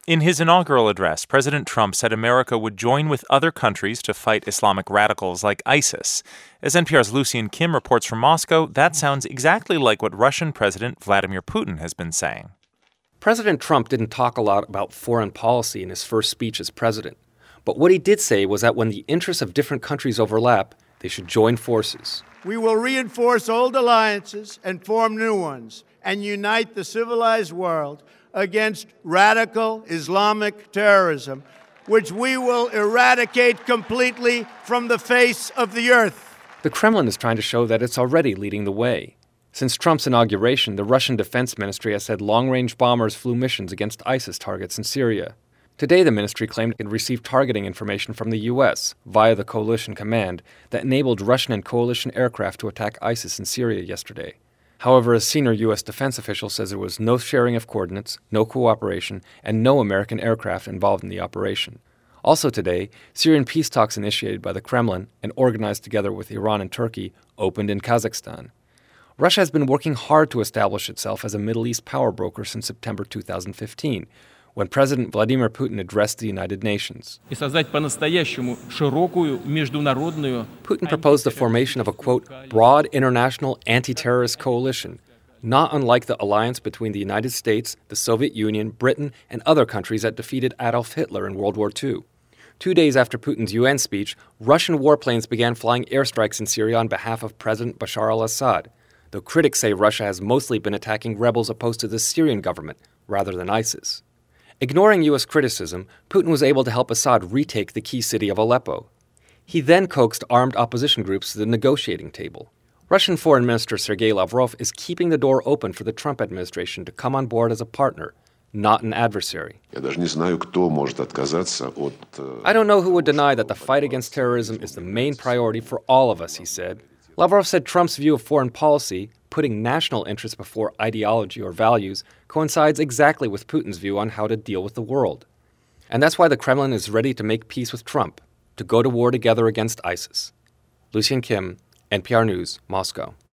In his inaugural address, President Trump said America would join with other countries to fight Islamic radicals like ISIS. As NPR's Lucian Kim reports from Moscow, that sounds exactly like what Russian President Vladimir Putin has been saying. President Trump didn't talk a lot about foreign policy in his first speech as president. But what he did say was that when the interests of different countries overlap, they should join forces. We will reinforce old alliances and form new ones and unite the civilized world against radical Islamic terrorism, which we will eradicate completely from the face of the earth. The Kremlin is trying to show that it's already leading the way. Since Trump's inauguration, the Russian Defense Ministry has said long-range bombers flew missions against ISIS targets in Syria. Today, the ministry claimed it received targeting information from the U.S. via the Coalition Command that enabled Russian and coalition aircraft to attack ISIS in Syria yesterday. However, a senior U.S. defense official says there was no sharing of coordinates, no cooperation, and no American aircraft involved in the operation. Also today, Syrian peace talks initiated by the Kremlin and organized together with Iran and Turkey opened in Kazakhstan. Russia has been working hard to establish itself as a Middle East power broker since September 2015, when President Vladimir Putin addressed the United Nations. Putin proposed the formation of a, quote, broad international anti-terrorist coalition, not unlike the alliance between the United States, the Soviet Union, Britain, and other countries that defeated Adolf Hitler in World War II. 2 days after Putin's UN speech, Russian warplanes began flying airstrikes in Syria on behalf of President Bashar al-Assad, though critics say Russia has mostly been attacking rebels opposed to the Syrian government rather than ISIS. Ignoring U.S. criticism, Putin was able to help Assad retake the key city of Aleppo. He then coaxed armed opposition groups to the negotiating table. Russian Foreign Minister Sergei Lavrov is keeping the door open for the Trump administration to come on board as a partner, not an adversary. I don't know who would deny that the fight against terrorism is the main priority for all of us, he said. Lavrov said Trump's view of foreign policy, putting national interests before ideology or values, coincides exactly with Putin's view on how to deal with the world. And that's why the Kremlin is ready to make peace with Trump, to go to war together against ISIS. Lucian Kim, NPR News, Moscow.